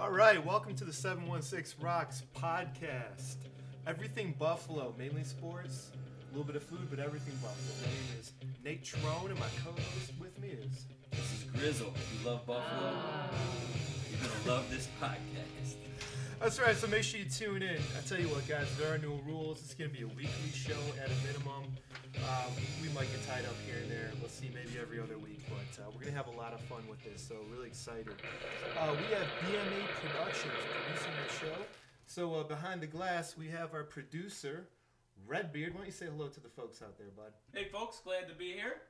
All right, welcome to the 716 Rocks podcast. Everything Buffalo, mainly sports, a little bit of food, but everything Buffalo. My name is Nate Trone, and my co-host with me is... This is Grizzle. If you love Buffalo, you're going to love this podcast. That's right, so make sure you tune in. I tell you what, guys, there are no rules. It's going to be a weekly show at a minimum. We might get tied up here and there. We'll see, maybe every other week. But we're going to have a lot of fun with this, so really excited. We have BMA Productions producing the show. So behind the glass, we have our producer, Redbeard. Why don't you say hello to the folks out there, bud? Hey, folks, glad to be here.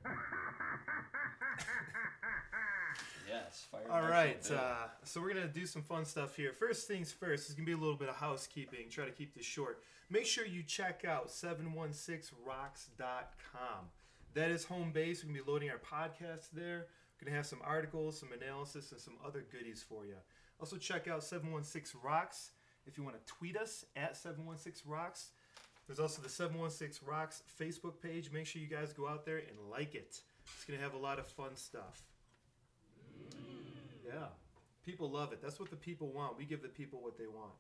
Yes, fire. All right, so we're going to do some fun stuff here. First things first, it's going to be a little bit of housekeeping. Try to keep this short. Make sure you check out 716rocks.com. That is home base. We're going to be loading our podcast there. We're going to have some articles, some analysis, and some other goodies for you. Also, check out 716 Rocks if you want to tweet us at 716 Rocks. There's also the 716 Rocks Facebook page. Make sure you guys go out there and like it. It's going to have a lot of fun stuff. Yeah. People love it. That's what the people want. We give the people what they want.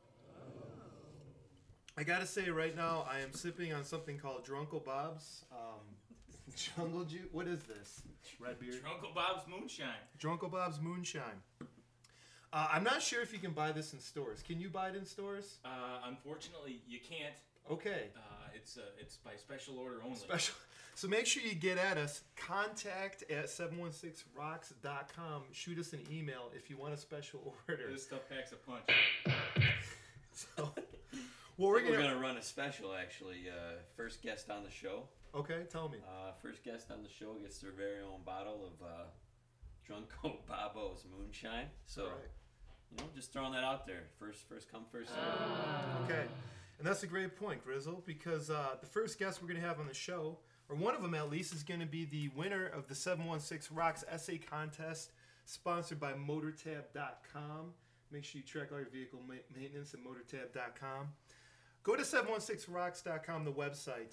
I got to say right now, I am sipping on something called Drunkle Bob's Jungle Juice. What is this, Redbeard? Drunkle Bob's Moonshine. Drunkle Bob's Moonshine. I'm not sure if you can buy this in stores. Can you buy it in stores? Unfortunately, you can't. Okay. It's by special order only. Special. So make sure you get at us. Contact at 716rocks.com. Shoot us an email if you want a special order. This stuff packs a punch. So, well, we're gonna run a special actually. First guest on the show. Okay, tell me. First guest on the show gets their very own bottle of Drunko Babo's Moonshine. So, right. Just throwing that out there. First come, first serve. Okay. And that's a great point, Grizzle, because the first guest we're going to have on the show, or one of them at least, is going to be the winner of the 716 Rocks essay contest, sponsored by MotorTab.com. Make sure you track all your vehicle maintenance at MotorTab.com. Go to 716rocks.com, the website.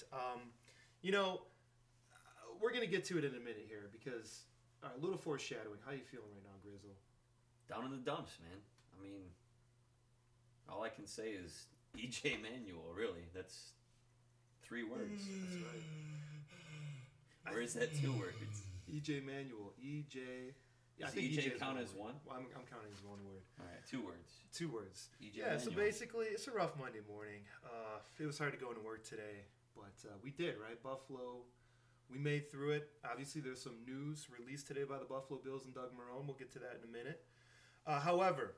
We're going to get to it in a minute here, because a little foreshadowing. How you feeling right now, Grizzle? Down in the dumps, man. I mean, all I can say is EJ Manuel, really. That's 3 words. That's right. Or is that 2 words? EJ Manuel. EJ. Yeah, Does EJ count as one? Well, I'm counting as 1 word. All right, 2 words. 2 words. EJ Yeah, so Manuel. basically, it's a rough Monday morning. It was hard to go into work today, but we did, right? Buffalo, we made through it. Obviously, there's some news released today by the Buffalo Bills and Doug Marrone. We'll get to that in a minute. However,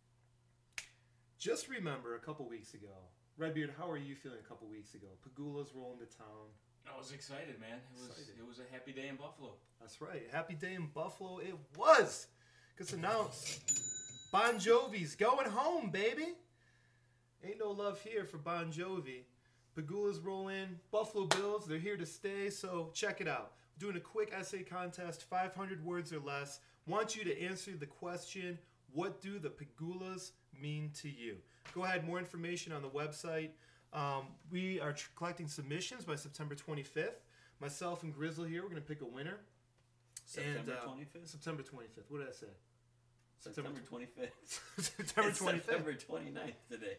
just remember a couple weeks ago, Redbeard, how are you feeling a couple weeks ago? Pagula's rolling to town. I was excited, man. It was a happy day in Buffalo. That's right. Happy day in Buffalo. It was. Because announced, Bon Jovi's going home, baby. Ain't no love here for Bon Jovi. Pagula's roll in. Buffalo Bills, they're here to stay, so check it out. We're doing a quick essay contest, 500 words or less. Want you to answer the question, what do the Pagulas mean to you? Go ahead, more information on the website. We are collecting submissions by September 25th. Myself and Grizzle here, we're going to pick a winner. September 25th? September 25th. What did I say? September 25th. September 25th. September 29th today.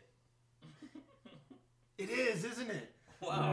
It is, isn't it? Wow.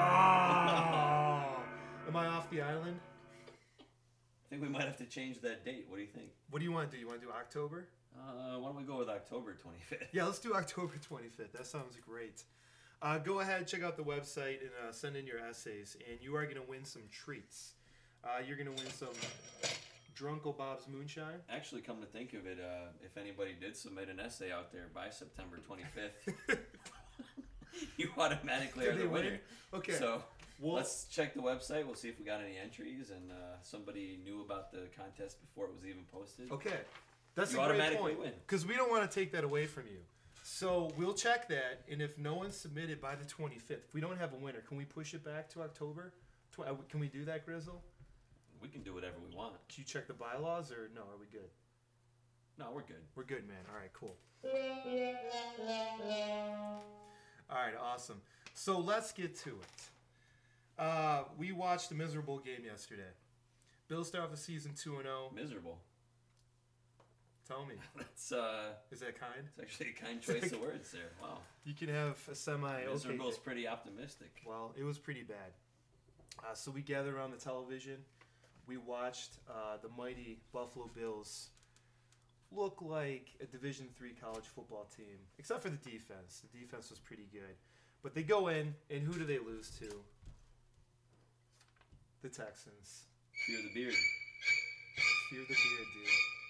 Oh. Am I off the island? I think we might have to change that date. What do you think? What do you want to do? You want to do October? Why don't we go with October 25th? Yeah, let's do October 25th. That sounds great. Go ahead, check out the website, and send in your essays, and you are going to win some treats. You're going to win some Drunkle Bob's Moonshine. Actually, come to think of it, if anybody did submit an essay out there by September 25th, you automatically are the winner. Okay. So let's check the website. We'll see if we got any entries, and somebody knew about the contest before it was even posted. Okay. That's you a great automatically point. Win. Because we don't want to take that away from you. So we'll check that, and if no one's submitted by the 25th, if we don't have a winner, can we push it back to October? Can we do that, Grizzle? We can do whatever we want. Can you check the bylaws, or no? Are we good? No, we're good. We're good, man. All right, cool. All right, awesome. So let's get to it. We watched a miserable game yesterday. Bills start off the season 2-0. Miserable. Tell me. That's Is that kind? it's actually a kind choice of words there. Wow. You can have a semi. Miserable's pretty optimistic. Well, it was pretty bad. So we gathered around the television. We watched the mighty Buffalo Bills look like a Division III college football team, except for the defense. The defense was pretty good. But they go in, and who do they lose to? The Texans. Fear the beard. Fear the beard, dude.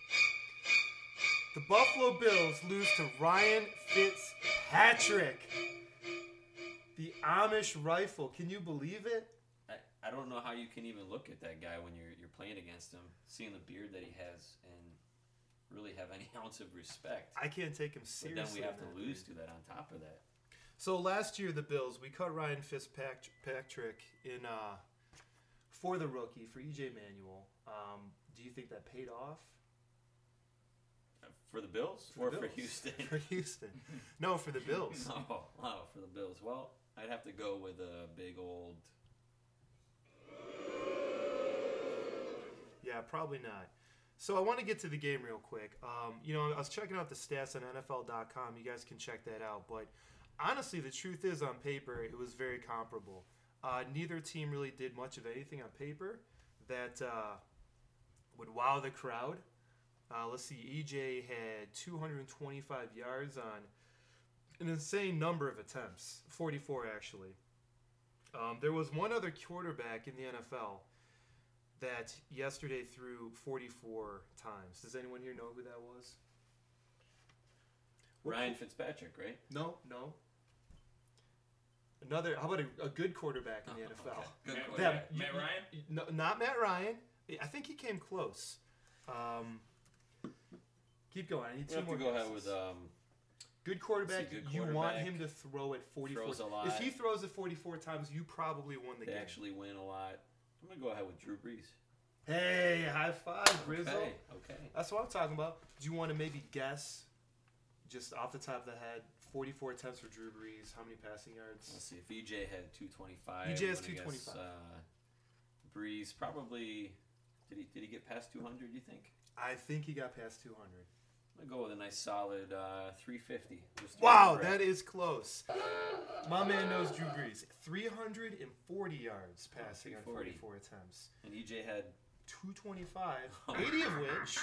The Buffalo Bills lose to Ryan Fitzpatrick. The Amish rifle. Can you believe it? I don't know how you can even look at that guy when you're playing against him, seeing the beard that he has, and really have any ounce of respect. I can't take him But seriously. then we have to man. lose to that on top of that. So last year, the Bills, we cut Ryan Fitzpatrick in for the rookie, for E.J. Manuel. Do you think that paid off? For the Bills? For or the for Bills. Houston? For Houston. No, for the Bills. Oh, wow, for the Bills. Well, I'd have to go with a big old... Yeah, probably not. So I want to get to the game real quick. I was checking out the stats on NFL.com. You guys can check that out. But honestly, the truth is, on paper, it was very comparable. Neither team really did much of anything on paper that would wow the crowd. Let's see, EJ had 225 yards on an insane number of attempts, 44 actually. There was one other quarterback in the NFL that yesterday threw 44 times. Does anyone here know who that was? Ryan Fitzpatrick, right? No. Another. How about a good quarterback in the NFL? Okay. Good Matt, quarterback. Matt Ryan? No, not Matt Ryan. I think he came close. Keep going. I need We two have more to go guesses. ahead with Good quarterback. Good You want quarterback. him to throw it 44. Throws a lot. If he throws it 44 times, you probably won the they game. actually win a lot. I'm going to go ahead with Drew Brees. Hey, high five, Grizzle. Okay. That's what I'm talking about. Do you want to maybe guess, just off the top of the head, 44 attempts for Drew Brees? How many passing yards? Let's see. If EJ had 225. EJ has I'm gonna 225. guess, Brees probably... Did he get past 200, you think? I think he got past 200. I'm going to go with a nice solid 350. Just to Wow, be correct. that is close. My man knows Drew Brees. 340 yards passing on 340. 44 attempts. And EJ had... 225, 80 of which,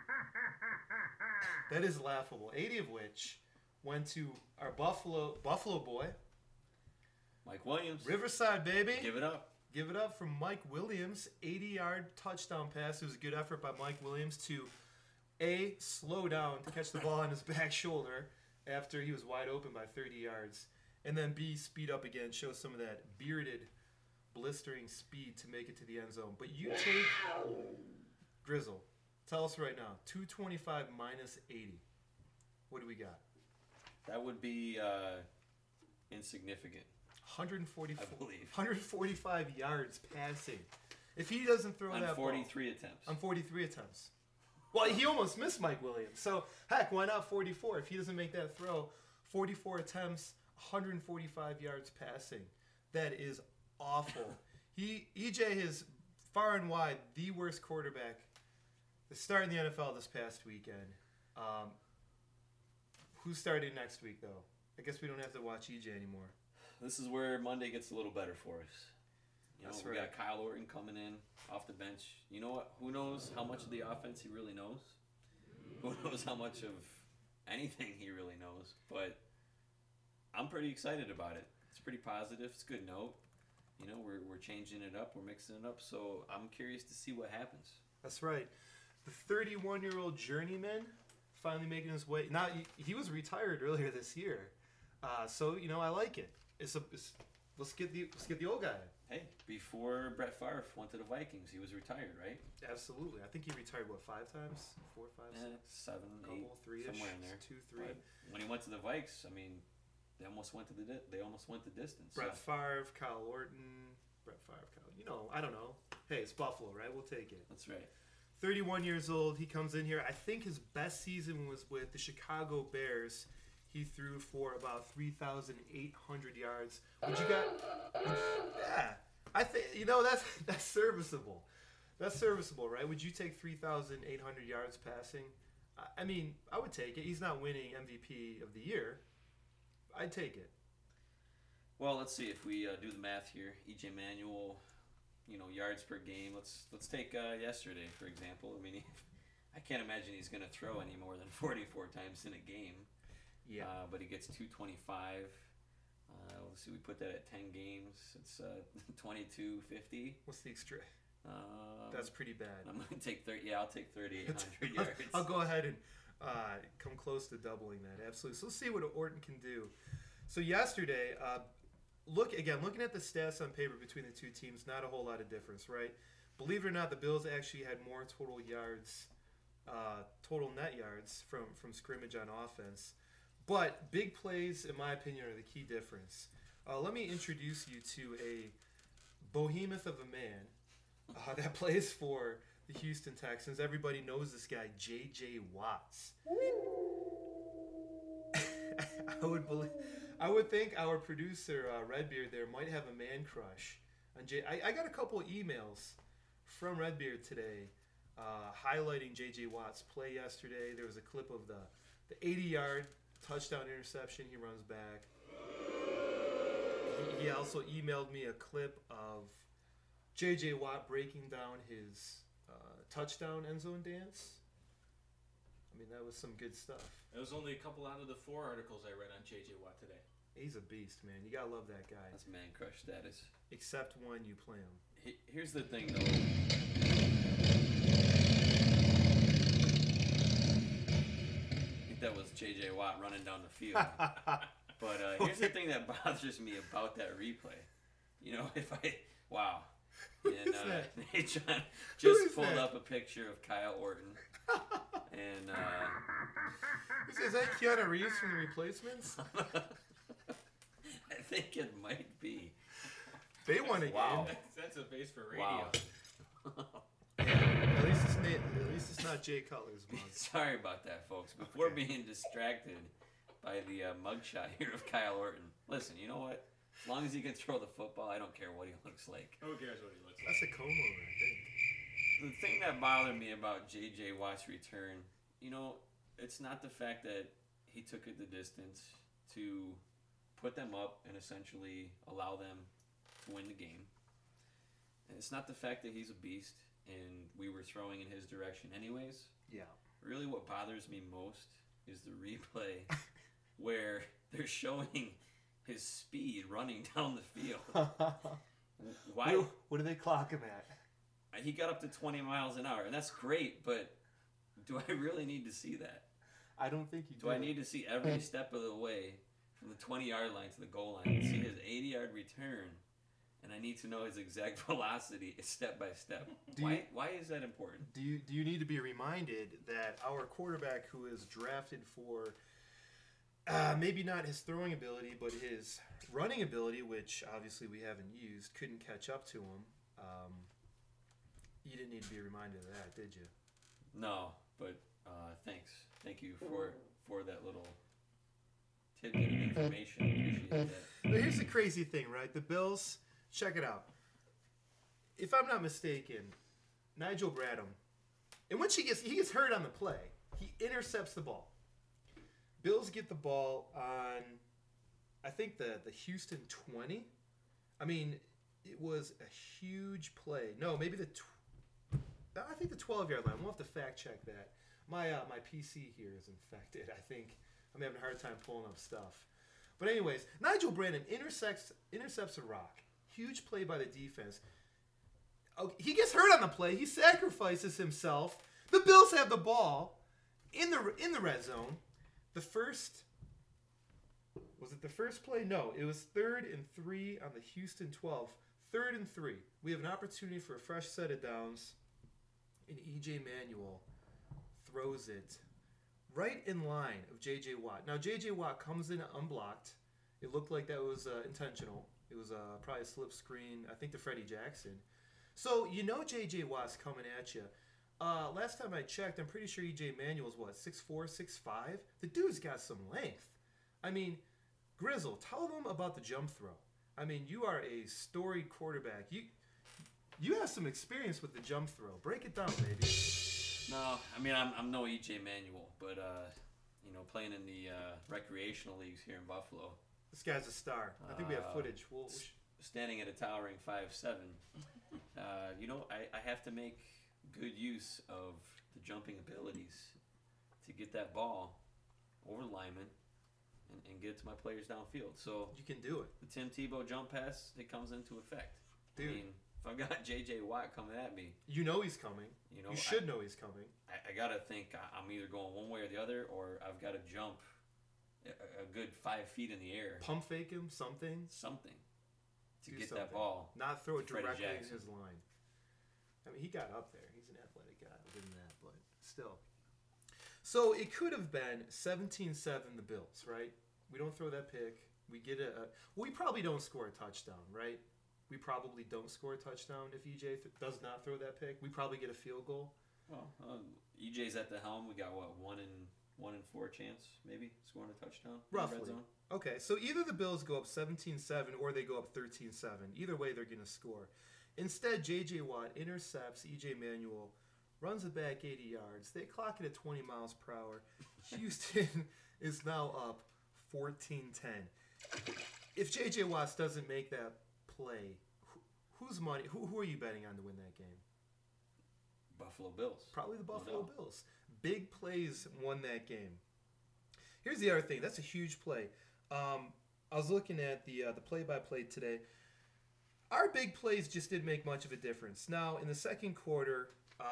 that is laughable, 80 of which went to our Buffalo boy, Mike Williams. Riverside, baby. Give it up. Give it up from Mike Williams. 80-yard touchdown pass. It was a good effort by Mike Williams to, A, slow down to catch the ball on his back shoulder after he was wide open by 30 yards, and then B, speed up again, show some of that bearded, blistering speed to make it to the end zone. But you take Grizzle. Tell us right now, 225 minus 80. What do we got? That would be insignificant. 144, I believe. 145 yards passing. If he doesn't throw On that 43 ball, attempts. on 43 attempts. Well, he almost missed Mike Williams. So, heck, why not 44? If he doesn't make that throw, 44 attempts, 145 yards passing. That is awful. EJ is far and wide the worst quarterback to start in the NFL this past weekend. Who's starting next week, though? I guess we don't have to watch EJ anymore. This is where Monday gets a little better for us. That's we right. got Kyle Orton coming in off the bench. You know what? Who knows how much of the offense he really knows? Who knows how much of anything he really knows? But I'm pretty excited about it. It's pretty positive. It's a good note. We're changing it up. We're mixing it up. So I'm curious to see what happens. That's right. The 31-year-old journeyman finally making his way. Now, he was retired earlier this year. So, I like it. Let's get the old guy in. Hey, before Brett Favre went to the Vikings, he was retired, right? Absolutely. I think he retired, 5 times? 4, 5, 6? 7, 8, Couple, 3-ish, somewhere in there. 2, 3. But when he went to the Vikes, they almost went the distance. Brett Favre, Kyle Orton, I don't know. Hey, it's Buffalo, right? We'll take it. That's right. 31 years old. He comes in here. I think his best season was with the Chicago Bears. He threw for about 3,800 yards. Yeah. I think, that's serviceable. That's serviceable, right? Would you take 3,800 yards passing I mean, I would take it. He's not winning MVP of the year. I'd take it. Well, let's see if we do the math here. EJ Manuel, yards per game. Let's take yesterday for example. I mean, I can't imagine he's going to throw any more than 44 times in a game. Yeah. But he gets 225. Let's see, we put that at 10 games. It's 2250. What's the extra? That's pretty bad. I'm going to take 30. Yeah, I'll take 3,800 yards. I'll go ahead and come close to doubling that. Absolutely. So let's see what Orton can do. So yesterday, looking at the stats on paper between the two teams, not a whole lot of difference, right? Believe it or not, the Bills actually had more total net yards from scrimmage on offense. But big plays, in my opinion, are the key difference. Let me introduce you to a behemoth of a man that plays for the Houston Texans. Everybody knows this guy, J.J. Watts. I would think our producer, Redbeard, there might have a man crush on J. I got a couple emails from Redbeard today highlighting J.J. Watt's play yesterday. There was a clip of the 80-yard touchdown interception. He runs back. He also emailed me a clip of J.J. Watt breaking down his touchdown end zone dance. I mean, that was some good stuff. It was only a couple out of the 4 articles I read on J.J. Watt today. He's a beast, man. You gotta love that guy. That's man crush status. Except when you play him. Here's the thing, though. I think that was J.J. Watt running down the field. But here's the thing that bothers me about that replay. Wow. And John just pulled up a picture of Kyle Orton. And is that Keanu Reeves from The Replacements? I think it might be. They won a game. That's a base for radio. Wow. At least it's not Jay Cutler's mug. Sorry about that, folks. Before being distracted by the mugshot here of Kyle Orton, listen, you know what? As long as he can throw the football, I don't care what he looks like. Who cares what he looks like? That's a comb over, I think. The thing that bothered me about J.J. Watt's return, it's not the fact that he took it the distance to put them up and essentially allow them to win the game. And it's not the fact that he's a beast and we were throwing in his direction anyways. Yeah. Really what bothers me most is the replay where they're showing his speed running down the field. Why? What do they clock him at? He got up to 20 miles an hour, and that's great, but do I really need to see that? I don't think you do. Do I need to see every step of the way from the 20-yard line to the goal line and see his 80-yard return, and I need to know his exact velocity step by step? Why is that important? Do you need to be reminded that our quarterback, who is drafted for maybe not his throwing ability, but his running ability, which obviously we haven't used, couldn't catch up to him? You didn't need to be reminded of that, did you? No, but thanks. Thank you for that little tidbit of information. Appreciate that. But here's the crazy thing, right? The Bills, check it out. If I'm not mistaken, Nigel Bradham, and once he gets hurt on the play, he intercepts the ball. Bills get the ball on, I think, the Houston 20. I mean, it was a huge play. No, maybe I think the 12-yard line. We'll have to fact check that. My PC here is infected. I think I'm having a hard time pulling up stuff. But anyways, Nigel Bradham intercepts a rock. Huge play by the defense. Okay, he gets hurt on the play. He sacrifices himself. The Bills have the ball in the red zone. Was it the first play? No, it was 3rd and 3 on the Houston 12. 3rd and 3. We have an opportunity for a fresh set of downs. And E.J. Manuel throws it right in line of J.J. Watt. Now, J.J. Watt comes in unblocked. It looked like that was intentional. It was probably a slip screen, I think, to Freddie Jackson. So, J.J. Watt's coming at you. Last time I checked, I'm pretty sure E.J. Manuel's, 6'4", 6'5"? The dude's got some length. I mean, Grizzle, tell them about the jump throw. I mean, you are a storied quarterback. You have some experience with the jump throw. Break it down, baby. No, I mean I'm no EJ Manuel, but playing in the recreational leagues here in Buffalo. This guy's a star. I think we have footage. Standing at a towering 5'7", I have to make good use of the jumping abilities to get that ball over linemen and get it to my players downfield. So you can do it. The Tim Tebow jump pass, it comes into effect. Dude. I mean, if I've got J.J. Watt coming at me, you know he's coming. You should know he's coming. I gotta think I'm either going one way or the other, or I've got to jump a good 5 feet in the air. Pump fake him, something to get that ball. Not throw it directly in his line. I mean, he got up there. He's an athletic guy. I'll give him that, but still. So it could have been 17-7 the Bills, right? We don't throw that pick. We get we probably don't score a touchdown, right? We probably don't score a touchdown if EJ does not throw that pick. We probably get a field goal. Well, EJ's at the helm. We got what, 1 in 4 chance, maybe scoring a touchdown. Roughly. In the red zone. Okay, so either the Bills go up 17-7 or they go up 13-7. Either way, they're going to score. Instead, J.J. Watt intercepts EJ Manuel, runs it back 80 yards. They clock it at 20 miles per hour. Houston is now up 14-10. If J.J. Watts doesn't make that play, who's money? Who are you betting on to win that game? Buffalo Bills. Probably the Buffalo Bills. Big plays won that game. Here's the other thing. That's a huge play. I was looking at the play-by-play today. Our big plays just didn't make much of a difference. Now, in the second quarter,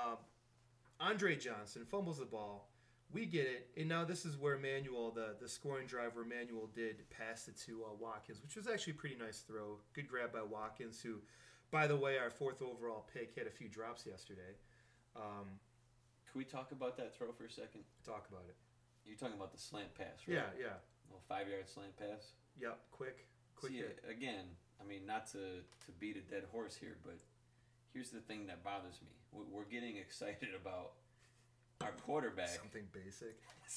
Andre Johnson fumbles the ball. We get it, and now this is where Manuel, the scoring drive where Manuel did pass it to Watkins, which was actually a pretty nice throw. Good grab by Watkins, who, by the way, our 4th overall pick, had a few drops yesterday. Can we talk about that throw for a second? Talk about it. You're talking about the slant pass, right? Yeah. Well, 5-yard slant pass. Yep, quick See, hit. Again, I mean, not to beat a dead horse here, but here's the thing that bothers me. We're getting excited about our quarterback Something basic.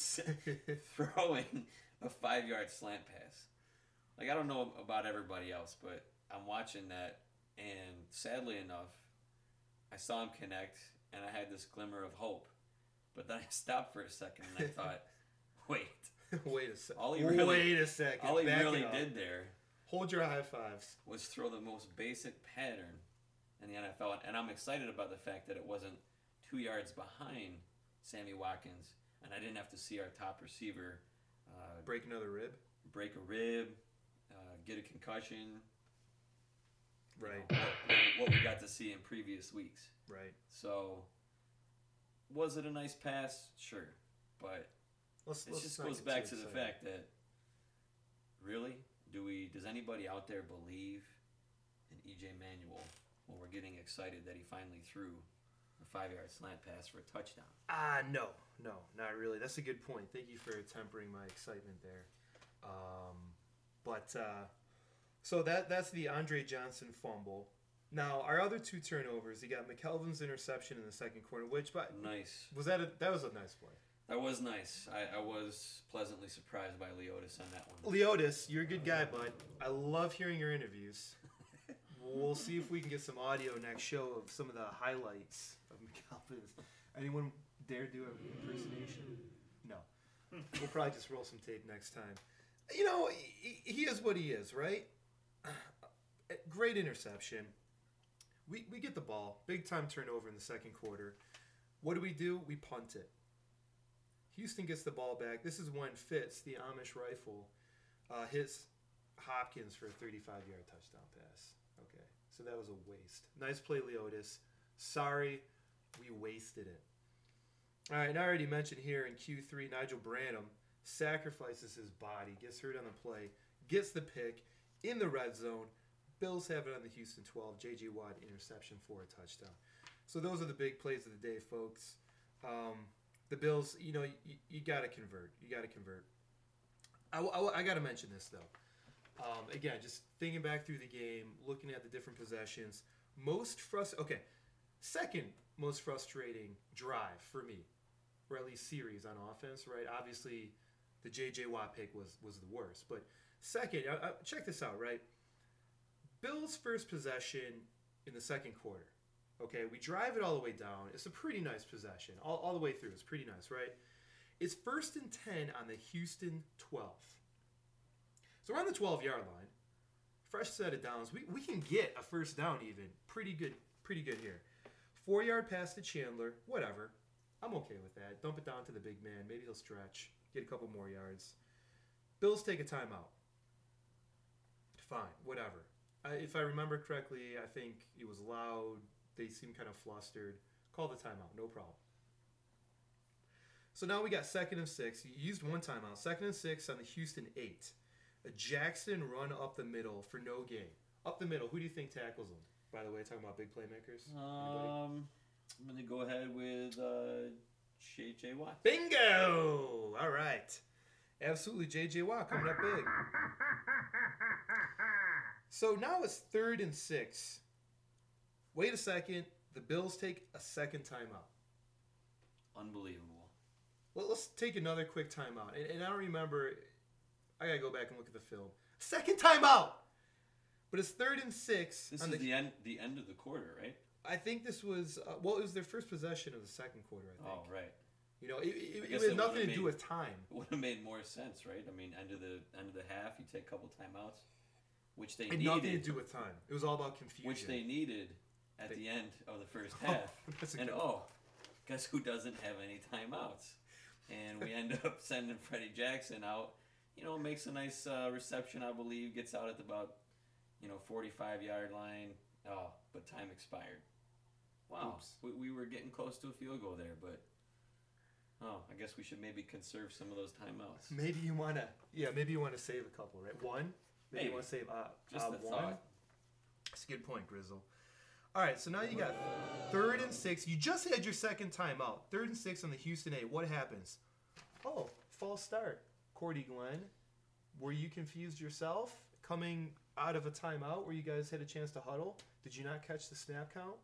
throwing a 5-yard slant pass. Like, I don't know about everybody else, but I'm watching that, and sadly enough, I saw him connect, and I had this glimmer of hope. But then I stopped for a second, and I thought, wait. Wait a second. All he Back really did there Hold your high fives. Was throw the most basic pattern in the NFL. And I'm excited about the fact that it wasn't 2 yards behind Sammy Watkins, and I didn't have to see our top receiver break another rib, get a concussion. Right. What we got to see in previous weeks. Right. So, was it a nice pass? Sure. But it just goes back to the fact that, really, does anybody out there believe in EJ Manuel when we're getting excited that he finally threw a 5-yard slant pass for a touchdown? No, not really. That's a good point. Thank you for tempering my excitement there. So that's the Andre Johnson fumble. Now, our other 2 turnovers, you got McKelvin's interception in the second quarter, nice. That was a nice play. That was nice. I was pleasantly surprised by Leotis on that one. Leotis, you're a good guy, bud. I love hearing your interviews. We'll see if we can get some audio next show of some of the highlights of McKelvin's. Anyone dare do an impersonation? No. We'll probably just roll some tape next time. You know, he is what he is, right? Great interception. We get the ball. Big time turnover in the second quarter. What do? We punt it. Houston gets the ball back. This is when Fitz, the Amish rifle, hits Hopkins for a 35-yard touchdown pass. Okay, so that was a waste. Nice play, Leotis. Sorry, we wasted it. All right, and I already mentioned here in Q3, Nigel Branham sacrifices his body, gets hurt on the play, gets the pick in the red zone. Bills have it on the Houston 12. J.J. Watt interception for a touchdown. So those are the big plays of the day, folks. The Bills, you got to convert. You got to convert. I got to mention this, though. Again, just thinking back through the game, looking at the different possessions. Second most frustrating drive for me, or at least series on offense, right? Obviously, the J.J. Watt pick was the worst. But second, check this out, right? Bills' first possession in the second quarter. Okay, we drive it all the way down. It's a pretty nice possession. All the way through. It's pretty nice, right? It's 1st and 10 on the Houston 12. So we're on the 12-yard line. Fresh set of downs. We can get a first down even. Pretty good here. 4-yard pass to Chandler. Whatever. I'm okay with that. Dump it down to the big man. Maybe he'll stretch. Get a couple more yards. Bills take a timeout. Fine. Whatever. If I remember correctly, I think it was loud. They seemed kind of flustered. Call the timeout. No problem. So now we got 2nd and 6. You used one timeout. 2nd and 6 on the Houston 8. A Jackson run up the middle for no gain. Up the middle. Who do you think tackles him? By the way, talking about big playmakers. I'm going to go ahead with J.J. Watt. Bingo! All right. Absolutely. J.J. Watt coming up big. So now it's 3rd and 6. Wait a second. The Bills take a second timeout. Unbelievable. Well, let's take another quick timeout. And I don't remember. I got to go back and look at the film. Second timeout! But it's 3rd and 6. This is the end of the quarter, right? I think this was, it was their first possession of the second quarter, I think. Oh, right. You know, it had nothing to do with time. It would have made more sense, right? I mean, end of the half, you take a couple timeouts, which they needed. Nothing to do with time. It was all about confusion. Which they needed at the end of the first half. And guess who doesn't have any timeouts? And we end up sending Freddie Jackson out. You know, makes a nice reception, I believe. Gets out at about 45-yard line. Oh, but time expired. Wow. We were getting close to a field goal there, but I guess we should maybe conserve some of those timeouts. Maybe you want to save a couple, right? One? Maybe you want to save just a one. thought. That's a good point, Grizzle. All right, so now you got 3rd and 6. You just had your second timeout. 3rd and 6 on the Houston 8. What happens? Oh, false start. Cordy Glenn, were you confused yourself coming out of a timeout where you guys had a chance to huddle? Did you not catch the snap count?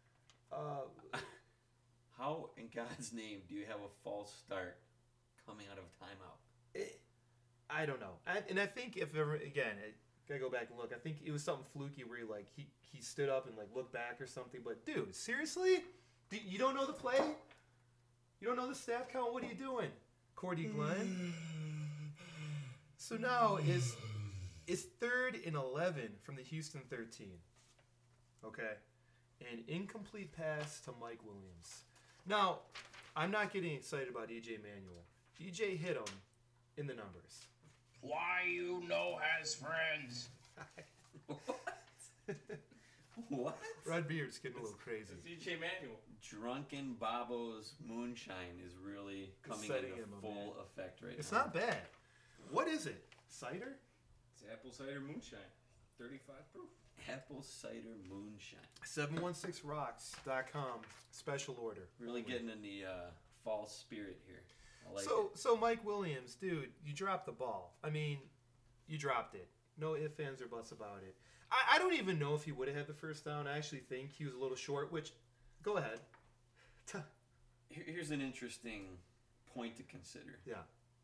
How in God's name do you have a false start coming out of a timeout? I don't know. And I think if ever, again, gotta go back and look. I think it was something fluky where he stood up and looked back or something. But dude, seriously, you don't know the play? You don't know the snap count? What are you doing, Cordy Glenn? So now it's 3rd and 11 from the Houston 13. Okay, an incomplete pass to Mike Williams. Now, I'm not getting excited about E.J. Manuel. E.J. hit him in the numbers. Why you know has friends? What? Red Beard's getting a little crazy. It's DJ Manuel. Drunken Babo's moonshine is really coming into full effect right now. It's not bad. What is it? Cider? It's apple cider moonshine. 35 proof. Apple cider moonshine. 716rocks.com. Special order. Really getting in the fall spirit here. I like it. So Mike Williams, dude, you dropped the ball. I mean, you dropped it. No ifs, ands, or buts about it. I don't even know if he would have had the first down. I actually think he was a little short, which, go ahead. Here's an interesting point to consider. Yeah.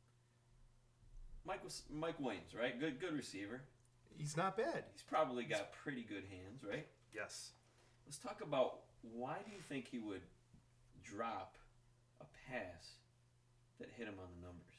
Mike Williams, right? Good receiver. He's not bad. He's probably got pretty good hands, right? Yes. Let's talk about why do you think he would drop a pass that hit him on the numbers?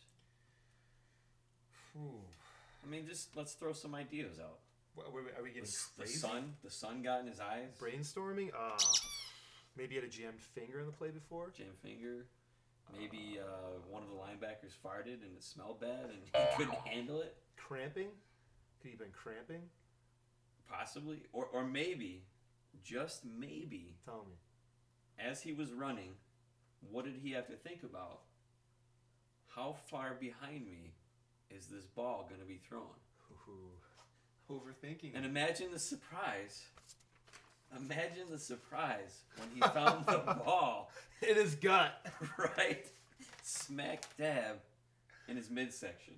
Ooh. I mean, just let's throw some ideas out. Are we getting crazy? The sun got in his eyes. Brainstorming? Maybe he had a jammed finger in the play before? Jammed finger. Maybe one of the linebackers farted and it smelled bad and he couldn't handle it. Cramping? Could he have been cramping? Possibly. Or maybe, just maybe, Tell me. as he was running, what did he have to think about? How far behind me is this ball going to be thrown? Ooh. Overthinking. And imagine the surprise. Imagine the surprise when he found the ball in his gut. right smack dab in his midsection.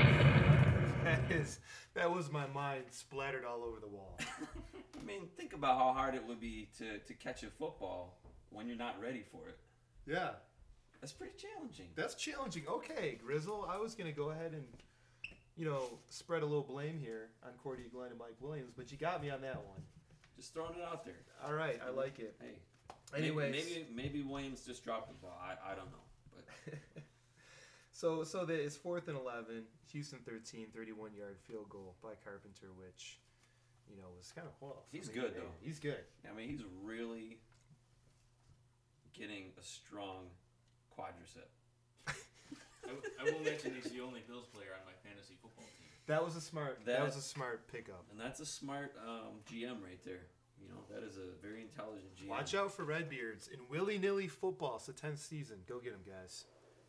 That was my mind splattered all over the wall. I mean, think about how hard it would be to catch a football when you're not ready for it. Yeah. That's pretty challenging. That's challenging. Okay, Grizzle, I was going to go ahead and, spread a little blame here on Cordy Glenn and Mike Williams, but you got me on that one. Just throwing it out there. All right, I like it. Hey. Anyways, Maybe Williams just dropped the ball. I don't know. But so it's 4th and 11. Houston 13, 31-yard field goal by Carpenter, which, was kind of close. He's good, though. He's good. I mean, he's really getting a strong quadricep. I will mention he's the only Bills player on my fantasy football team. That was a smart pickup. And that's a smart GM right there. That is a very intelligent GM. Watch out for Redbeards in willy-nilly football. It's the 10th season. Go get them, guys.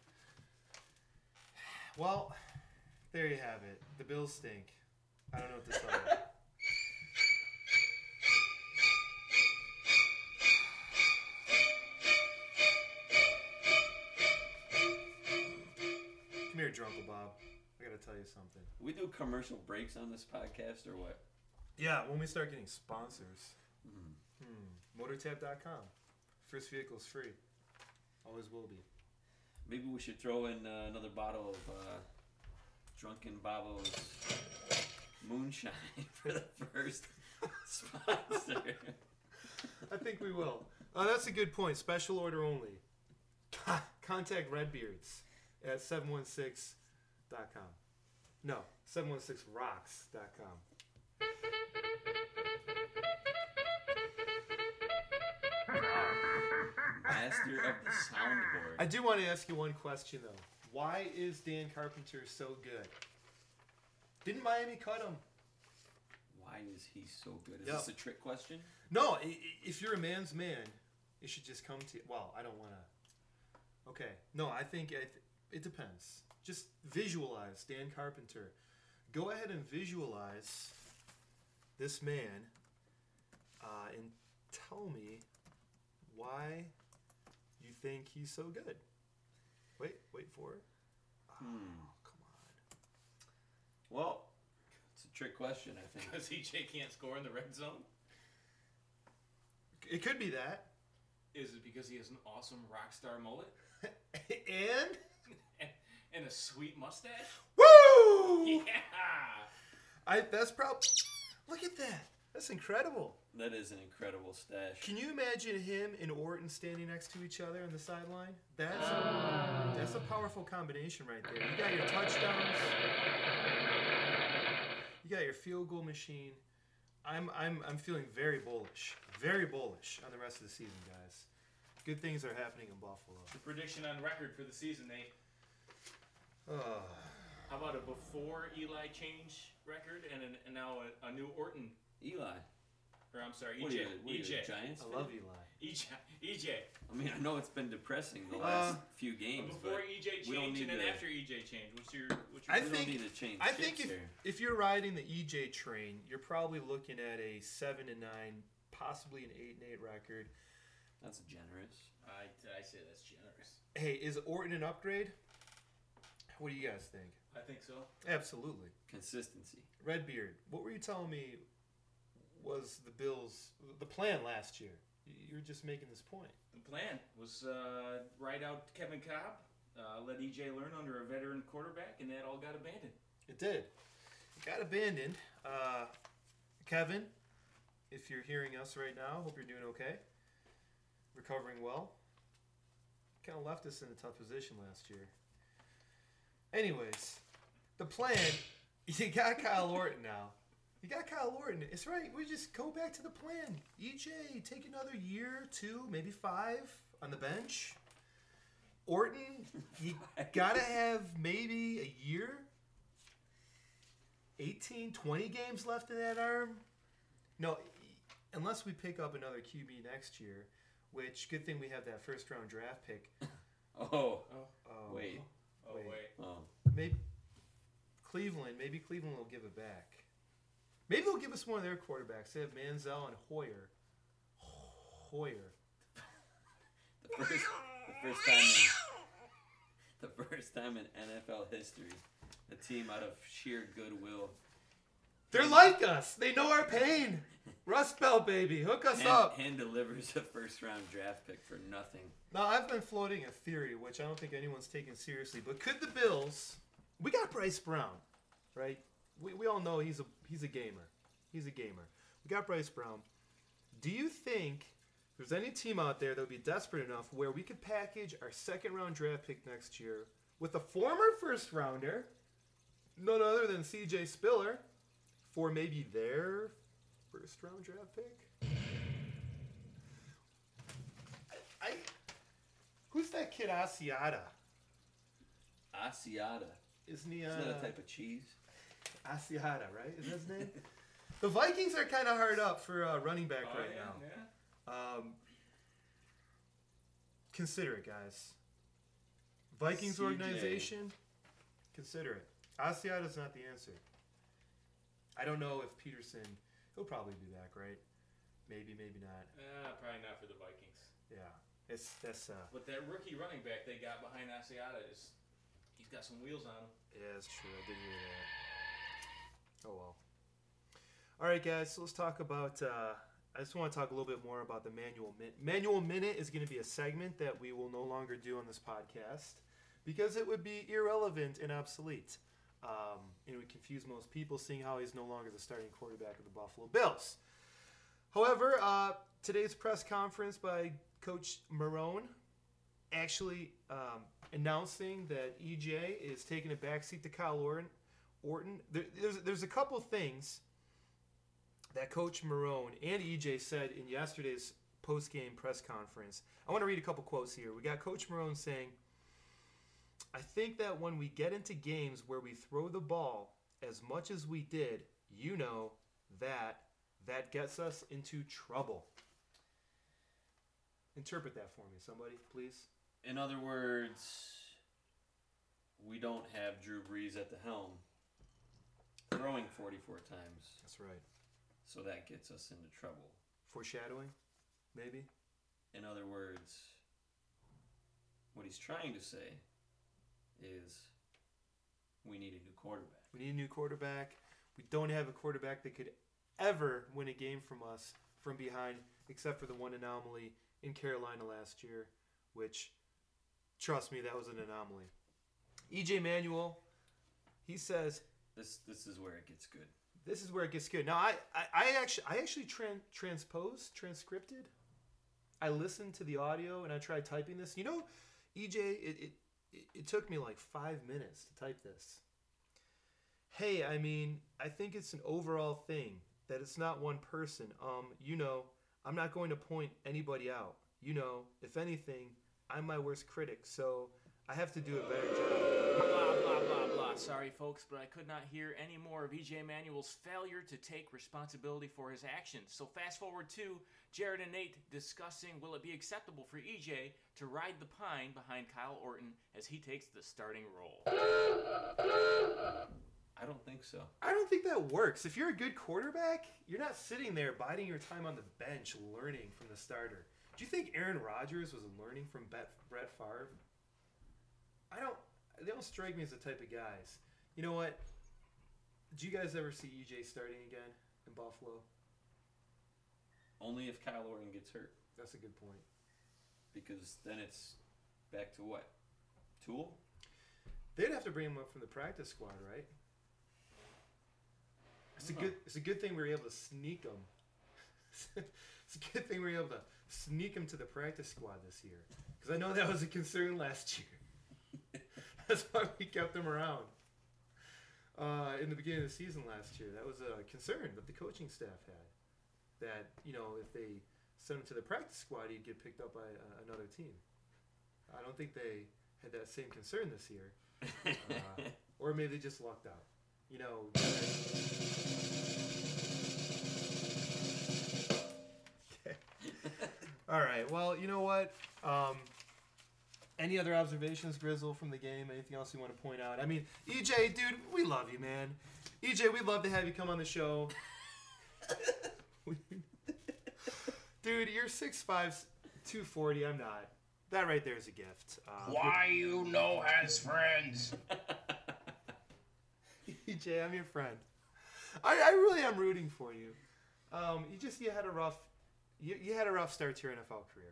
Well, there you have it. The Bills stink. I don't know what to tell you. Come here, Drunkle Bob. I gotta tell you something. We do commercial breaks on this podcast or what? Yeah, when we start getting sponsors. Motortab.com. First vehicle's free. Always will be. Maybe we should throw in another bottle of Drunken Babo's moonshine for the first sponsor. I think we will. That's a good point. Special order only. Contact Redbeards at 716.com. No, 716rocks.com. Master of the soundboard. I do want to ask you one question, though. Why is Dan Carpenter so good? Didn't Miami cut him? Why is he so good? Is Yep. this a trick question? No, if you're a man's man, it should just come to you. Well, I don't want to. Okay. No, I think it depends. Just visualize Dan Carpenter. Go ahead and visualize this man and tell me why you think he's so good. Wait for it. Oh, come on. Well, it's a trick question, I think. Because EJ can't score in the red zone? It could be that. Is it because he has an awesome rock star mullet? And? And a sweet mustache? Woo! Yeah! That's probably... Look at that. That's incredible. That is an incredible stash. Can you imagine him and Orton standing next to each other on the sideline? That's a powerful combination right there. You got your touchdowns. You got your field goal machine. I'm feeling very bullish on the rest of the season, guys. Good things are happening in Buffalo. The prediction on record for the season, Nate. How about a before Eli change record and now a new Orton? Eli. Or I'm sorry, What EJ. are you, EJ. Giants? I love Eli. EJ. I mean, I know it's been depressing the last few games, Before but EJ we don't change need and then to- after EJ change. What's your I we think- don't need to change I think shifts here. if you're riding the EJ train, you're probably looking at a 7-9, possibly an 8-8 record. That's generous. I say that's generous. Hey, is Orton an upgrade? What do you guys think? I think so. Absolutely. Consistency. Redbeard, what were you telling me was the plan last year? You're just making this point. The plan was ride out Kevin Cobb, let EJ learn under a veteran quarterback, and that all got abandoned. It did. It got abandoned. Kevin, if you're hearing us right now, hope you're doing okay. Recovering well. Kind of left us in a tough position last year. Anyways, the plan, you got Kyle Orton now. You got Kyle Orton. It's right. We just go back to the plan. EJ, take another year, 2, maybe 5 on the bench. Orton, you got to have maybe a year, 18, 20 games left in that arm. No, unless we pick up another QB next year, which, good thing we have that first-round draft pick. Oh, Oh, wait. Oh, wait. Oh. Maybe Cleveland will give it back. Maybe they'll give us one of their quarterbacks. They have Manziel and Hoyer. The first time in NFL history, a team out of sheer goodwill They're like us. They know our pain. Rust Belt, baby. Hook us up. hand delivers a first-round draft pick for nothing. Now, I've been floating a theory, which I don't think anyone's taken seriously, but could the Bills... We got Bryce Brown, right? We all know he's a gamer. He's a gamer. We got Bryce Brown. Do you think there's any team out there that would be desperate enough where we could package our second-round draft pick next year with a former first-rounder, none other than C.J. Spiller, for maybe their first-round draft pick? Who's that kid, Asiata? Asiata. Isn't he? Isn't that a type of cheese? Asiata, right? Is that his name? The Vikings are kind of hard up for running back right now. Yeah. Consider it, guys. Vikings CJ. organization, consider it. Asiata's not the answer. I don't know if Peterson, he'll probably be back, right? Maybe, maybe not. Probably not for the Vikings. Yeah, that's But that rookie running back they got behind Asiata he's got some wheels on him. yeah, that's true. I did hear that. Oh well. All right, guys. So let's talk about. I just want to talk a little bit more about the Manual Minute. Manual Minute is going to be a segment that we will no longer do on this podcast because it would be irrelevant and obsolete. And it would confuse most people, seeing how he's no longer the starting quarterback of the Buffalo Bills. However, today's press conference by Coach Marrone actually announcing that EJ is taking a backseat to Kyle Orton. There's a couple things that Coach Marrone and EJ said in yesterday's post-game press conference. I want to read a couple quotes here. We got Coach Marrone saying, "I think that when we get into games where we throw the ball as much as we did, that gets us into trouble." Interpret that for me, somebody, please. In other words, we don't have Drew Brees at the helm throwing 44 times. That's right. So that gets us into trouble. Foreshadowing, maybe? In other words, what he's trying to say is we need a new quarterback. We need a new quarterback. We don't have a quarterback that could ever win a game from us from behind, except for the one anomaly in Carolina last year, which, trust me, that was an anomaly. EJ Manuel, he says, This is where it gets good. this is where it gets good. Now, I actually transcripted. I listened to the audio and I tried typing this. You know, EJ, it took me like 5 minutes to type this. Hey, I mean, I think it's an overall thing that it's not one person. I'm not going to point anybody out. If anything, I'm my worst critic, so I have to do a better job. Blah, blah, blah, blah. Sorry, folks, but I could not hear any more of EJ Manuel's failure to take responsibility for his actions. So fast forward to Jared and Nate discussing will it be acceptable for EJ to ride the pine behind Kyle Orton as he takes the starting role. I don't think so. I don't think that works. If you're a good quarterback, you're not sitting there biding your time on the bench learning from the starter. Do you think Aaron Rodgers was learning from Brett Favre? They don't strike me as the type of guys. You know what? Did you guys ever see EJ starting again in Buffalo? Only if Kyle Orton gets hurt. That's a good point. Because then it's back to what? Tool? They'd have to bring him up from the practice squad, right? It's a good thing we were able to sneak him. It's a good thing we were able to sneak him to the practice squad this year. Because I know that was a concern last year. That's why we kept him around. In the beginning of the season last year, that was a concern that the coaching staff had. That, if they sent him to the practice squad, he'd get picked up by another team. I don't think they had that same concern this year. Or maybe they just lucked out. Okay. All right. Well, you know what? Any other observations, Grizzle, from the game? Anything else you want to point out? I mean, EJ, dude, we love you, man. EJ, we'd love to have you come on the show. Dude, you're 6'5", 240. I'm not. That right there is a gift. Why you know has friends? EJ, I'm your friend. I really am rooting for you. You had a rough start to your NFL career.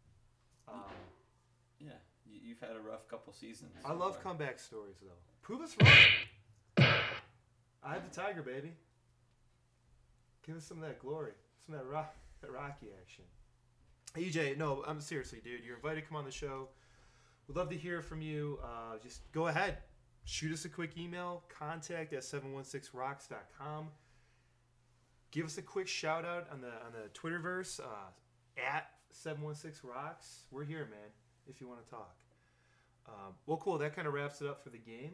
Yeah, you've had a rough couple seasons. I love comeback stories, though. Prove us wrong. I have the Tiger, baby. Give us some of that glory, some of that That Rocky action. EJ, no, I'm seriously, dude. You're invited to come on the show. We'd love to hear from you. Just go ahead. Shoot us a quick email. contact@716rocks.com. Give us a quick shout out on the Twitterverse at 716rocks. We're here, man, if you want to talk. Well, cool. That kind of wraps it up for the game.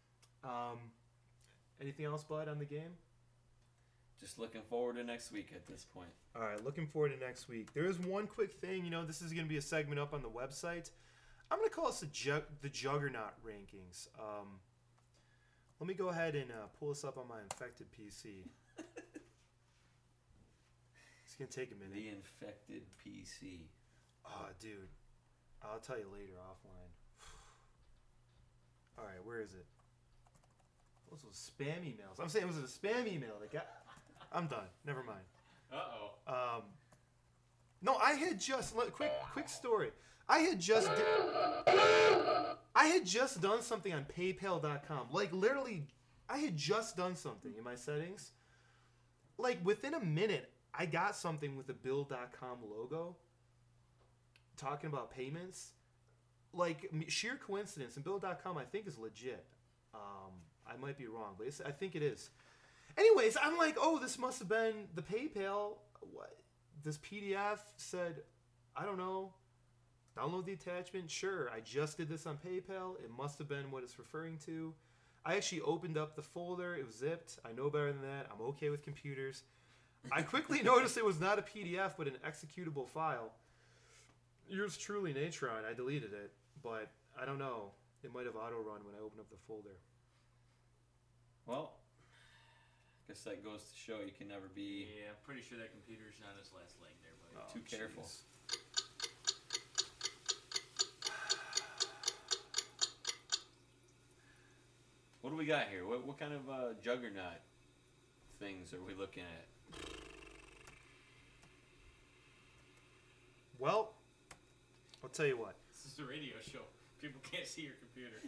Anything else, Bud, on the game? Just looking forward to next week at this point. All right, looking forward to next week. There is one quick thing. This is going to be a segment up on the website. I'm going to call this the Juggernaut rankings. Let me go ahead and pull this up on my infected PC. It's going to take a minute. The infected PC. Oh, dude. I'll tell you later offline. All right, where is it? Those were spam emails. I'm saying it was a spam email. I'm done. Never mind. Uh-oh. No, I had just quick story. I had just done something on PayPal.com. Like literally, I had just done something in my settings. Like within a minute, I got something with the Bill.com logo. Talking about payments, like sheer coincidence. And Bill.com, I think, is legit. I might be wrong, but I think it is. Anyways, I'm like, oh, this must have been the PayPal. What? This PDF said, I don't know. Download the attachment. Sure, I just did this on PayPal. It must have been what it's referring to. I actually opened up the folder. It was zipped. I know better than that. I'm okay with computers. I quickly noticed it was not a PDF, but an executable file. Yours truly, Natron. I deleted it, but I don't know. It might have auto-run when I opened up the folder. Well, I guess that goes to show you can never be Yeah, I'm pretty sure that computer's on its last leg there, buddy. too careful. Jeez. What do we got here? What kind of juggernaut things are we looking at? Well, I'll tell you what. This is a radio show. People can't see your computer.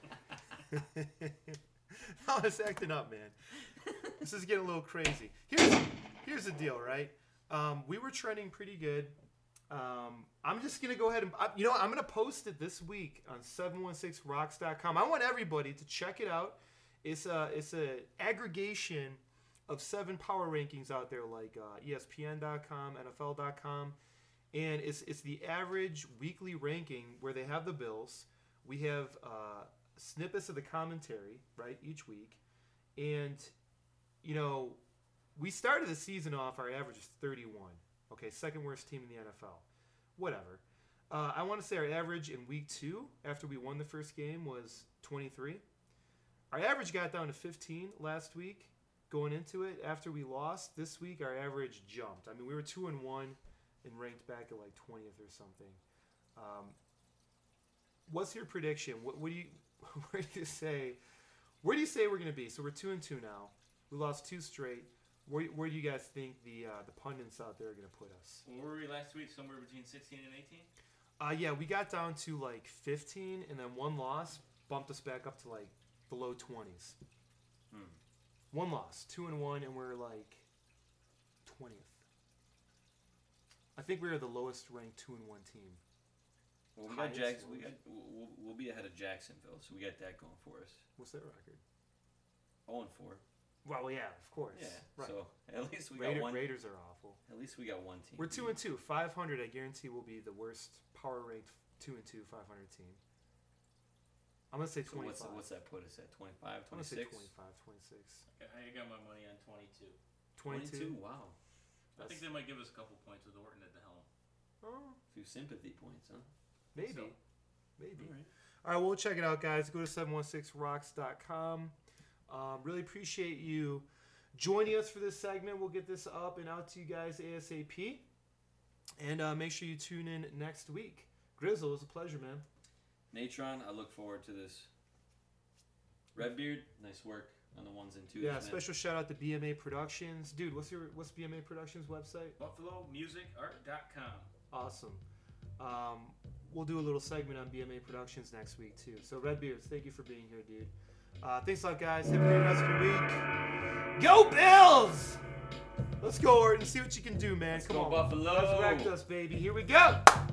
No, it's acting up, man. This is getting a little crazy. Here's the deal, right? We were trending pretty good. I'm just gonna go ahead and I'm gonna post it this week on 716rocks.com. I want everybody to check it out. It's a aggregation of 7 power rankings out there, like ESPN.com, NFL.com, and it's the average weekly ranking where they have the Bills. We have snippets of the commentary, right, each week. And, we started the season off, our average is 31. Okay, second worst team in the NFL. Whatever. I want to say our average in week 2, after we won the first game, was 23. Our average got down to 15 last week going into it. After we lost, this week our average jumped. I mean, we were 2-1 and ranked back at like 20th or something. What's your prediction? Where do you say we're going to be? So we're 2-2 now. We lost 2 straight. Where do you guys think the pundits out there are going to put us? Where were we last week? Somewhere between 16 and 18? Yeah, we got down to like 15, and then one loss bumped us back up to like the low 20s. One loss, 2-1, and we're like 20th. I think we are the lowest ranked 2-1 team. Well, we got we'll be ahead of Jacksonville, so we got that going for us. What's their record? 0-4. Well, yeah, of course. Yeah. Right. So at least we got one. Raiders are awful. At least we got one team. We're 2-2. 500, I guarantee, will be the worst power ranked 2-2 500 team. I'm gonna say 25. So what's that put us at? 25, 26? I'm gonna say 25, 26. I got my money on 22. 22? Wow. I think they might give us a couple points with Orton at the helm. Oh, A few sympathy points, huh? maybe. So, Maybe. All right. All right, well, check it out, guys. Go to 716rocks.com. Really appreciate you joining us for this segment. We'll get this up and out to you guys ASAP. And make sure you tune in next week. Grizzle, it was a pleasure, man. Natron, I look forward to this. Redbeard, nice work on the 1s and 2s. Yeah, man. special shout out to BMA Productions. Dude, what's BMA Productions website? BuffaloMusicArt.com. Awesome. We'll do a little segment on BMA Productions next week, too. So, Redbeards, thank you for being here, dude. Thanks a lot, guys. Have a great rest of your week. Go Bills! Let's go, Orton. See what you can do, man. Let's Come go, on. Buffalo. Resurrect us, baby. Here we go.